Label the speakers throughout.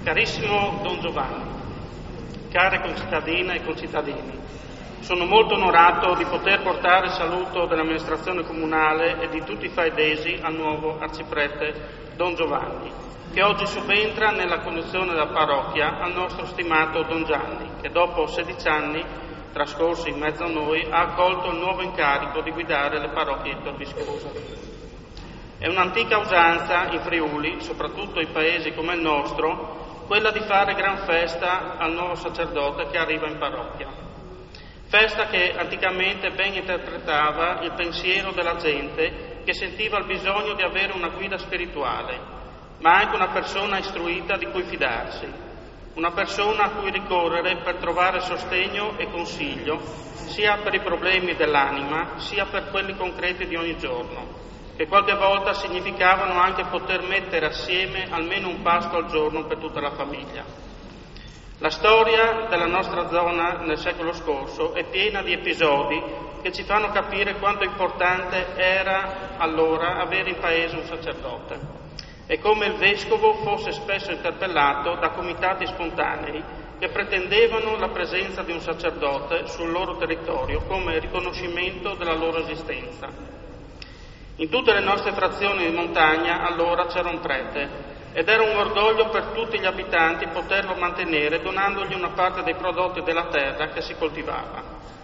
Speaker 1: Carissimo Don Giovanni, care concittadine e concittadini, sono molto onorato di poter portare il saluto dell'amministrazione comunale e di tutti i faedesi al nuovo arciprete Don Giovanni, che oggi subentra nella conduzione della parrocchia al nostro stimato Don Gianni, che dopo 16 anni trascorsi in mezzo a noi ha accolto il nuovo incarico di guidare le parrocchie di Tor Viscosa. È un'antica usanza in Friuli, soprattutto in paesi come il nostro, quella di fare gran festa al nuovo sacerdote che arriva in parrocchia. Festa che anticamente ben interpretava il pensiero della gente che sentiva il bisogno di avere una guida spirituale, ma anche una persona istruita di cui fidarsi, una persona a cui ricorrere per trovare sostegno e consiglio, sia per i problemi dell'anima, sia per quelli concreti di ogni giorno, che qualche volta significavano anche poter mettere assieme almeno un pasto al giorno per tutta la famiglia. La storia della nostra zona nel secolo scorso è piena di episodi che ci fanno capire quanto importante era allora avere in paese un sacerdote e come il vescovo fosse spesso interpellato da comitati spontanei che pretendevano la presenza di un sacerdote sul loro territorio come riconoscimento della loro esistenza. In tutte le nostre frazioni di montagna allora c'era un prete ed era un orgoglio per tutti gli abitanti poterlo mantenere donandogli una parte dei prodotti della terra che si coltivava.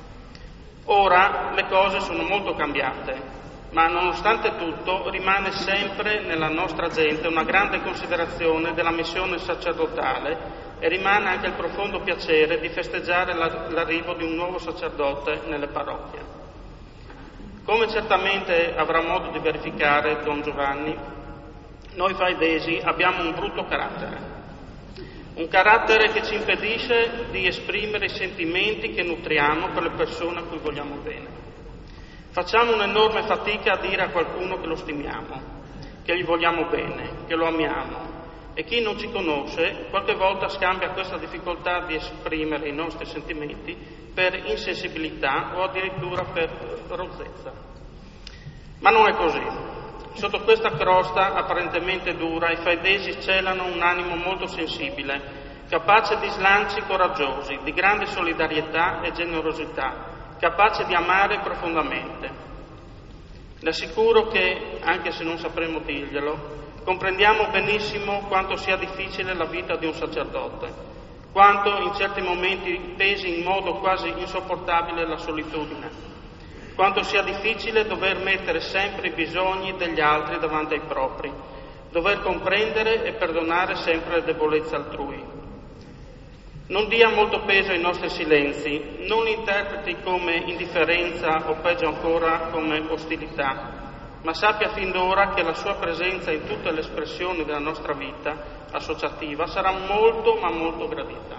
Speaker 1: Ora le cose sono molto cambiate, ma nonostante tutto rimane sempre nella nostra gente una grande considerazione della missione sacerdotale e rimane anche il profondo piacere di festeggiare l'arrivo di un nuovo sacerdote nelle parrocchie. Come certamente avrà modo di verificare Don Giovanni, noi faedesi abbiamo un brutto carattere, un carattere che ci impedisce di esprimere i sentimenti che nutriamo per le persone a cui vogliamo bene. Facciamo un'enorme fatica a dire a qualcuno che lo stimiamo, che gli vogliamo bene, che lo amiamo, e chi non ci conosce qualche volta scambia questa difficoltà di esprimere i nostri sentimenti per insensibilità o addirittura per rozzezza. Ma non è così. Sotto questa crosta apparentemente dura i faedesi celano un animo molto sensibile, capace di slanci coraggiosi, di grande solidarietà e generosità, capace di amare profondamente. Le assicuro che, anche se non sapremo dirglielo, comprendiamo benissimo quanto sia difficile la vita di un sacerdote, quanto in certi momenti pesi in modo quasi insopportabile la solitudine, quanto sia difficile dover mettere sempre i bisogni degli altri davanti ai propri, dover comprendere e perdonare sempre le debolezze altrui. Non dia molto peso ai nostri silenzi, non li interpreti come indifferenza o peggio ancora come ostilità, ma sappia fin d'ora che la sua presenza in tutte le espressioni della nostra vita associativa sarà molto ma molto gradita.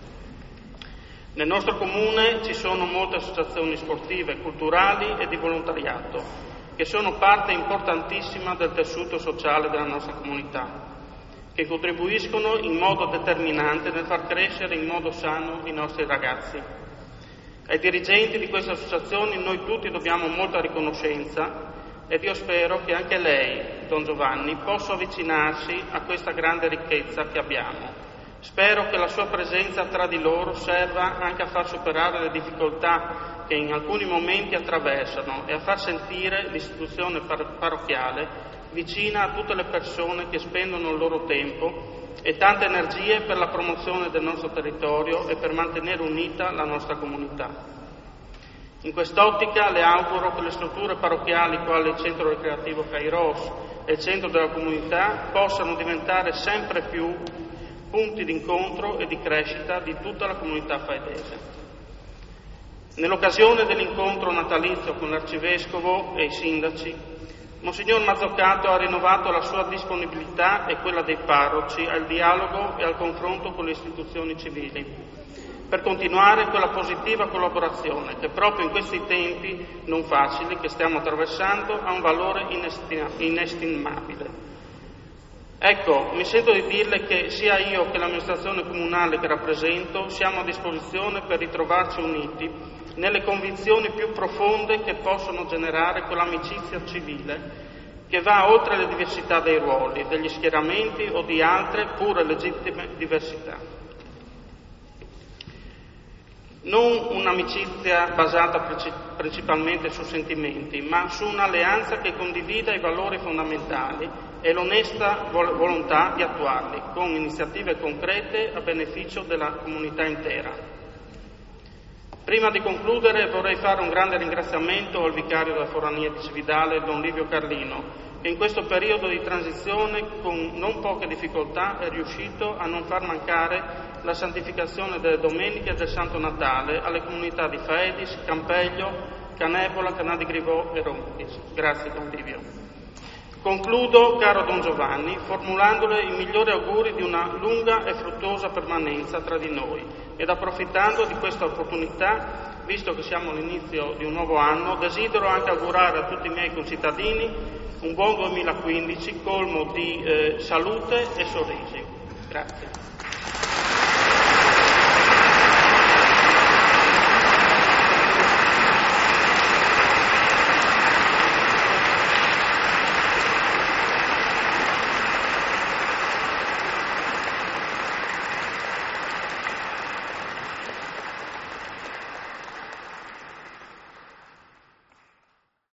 Speaker 1: Nel nostro comune ci sono molte associazioni sportive, culturali e di volontariato che sono parte importantissima del tessuto sociale della nostra comunità, che contribuiscono in modo determinante nel far crescere in modo sano i nostri ragazzi. Ai dirigenti di queste associazioni noi tutti dobbiamo molta riconoscenza ed io spero che anche lei, Don Giovanni, possa avvicinarsi a questa grande ricchezza che abbiamo. Spero che la sua presenza tra di loro serva anche a far superare le difficoltà che in alcuni momenti attraversano e a far sentire l'istituzione parrocchiale vicina a tutte le persone che spendono il loro tempo e tante energie per la promozione del nostro territorio e per mantenere unita la nostra comunità. In quest'ottica le auguro che le strutture parrocchiali quali il Centro Ricreativo Kairos e il Centro della Comunità possano diventare sempre più punti d'incontro e di crescita di tutta la comunità faedese. Nell'occasione dell'incontro natalizio con l'arcivescovo e i sindaci, Monsignor Mazzoccato ha rinnovato la sua disponibilità e quella dei parroci al dialogo e al confronto con le istituzioni civili, per continuare quella positiva collaborazione che proprio in questi tempi non facili che stiamo attraversando ha un valore inestimabile. Ecco, mi sento di dirle che sia io che l'amministrazione comunale che rappresento siamo a disposizione per ritrovarci uniti nelle convinzioni più profonde che possono generare quell'amicizia civile che va oltre le diversità dei ruoli, degli schieramenti o di altre pure legittime diversità. Non un'amicizia basata principalmente su sentimenti, ma su un'alleanza che condivida i valori fondamentali e l'onesta volontà di attuarli, con iniziative concrete a beneficio della comunità intera. Prima di concludere vorrei fare un grande ringraziamento al vicario della Forania di Cividale, Don Livio Carlino, che in questo periodo di transizione con non poche difficoltà è riuscito a non far mancare la santificazione delle domeniche del Santo Natale alle comunità di Faedis, Campeggio, Canepola, Canà di Grivò e Ronchis. Grazie Don Livio. Concludo, caro Don Giovanni, formulandole i migliori auguri di una lunga e fruttuosa permanenza tra di noi ed approfittando di questa opportunità, visto che siamo all'inizio di un nuovo anno, desidero anche augurare a tutti i miei concittadini un buon 2015 colmo di salute e sorrisi. Grazie.